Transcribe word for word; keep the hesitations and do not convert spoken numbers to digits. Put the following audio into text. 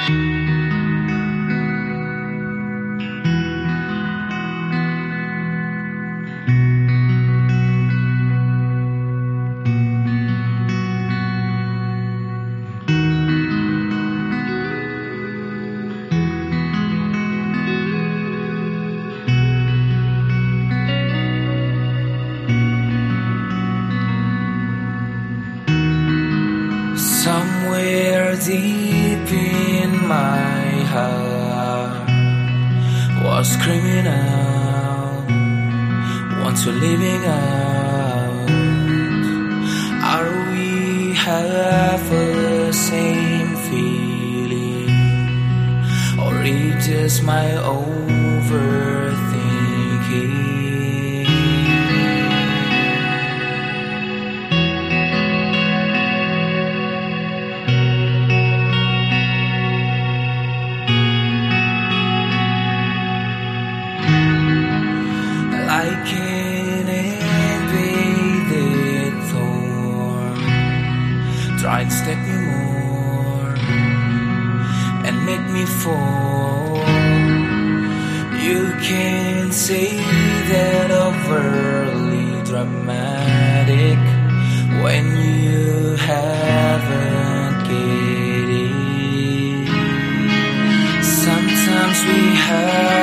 Somewhere deep in my heart was screaming out, want to living out. Are we have the same feeling, or is just my overthinking? Like an invaded thorn, try and step me more and make me fall. You can say that overly dramatic when you haven't get it. Sometimes we have